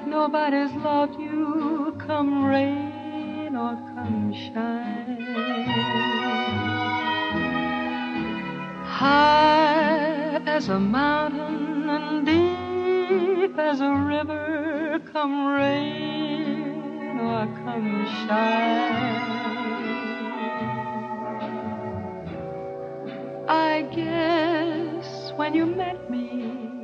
Nobody's loved you, come rain or come shine. High as a mountain and deep as a river, come rain or come shine. I guess when you met me,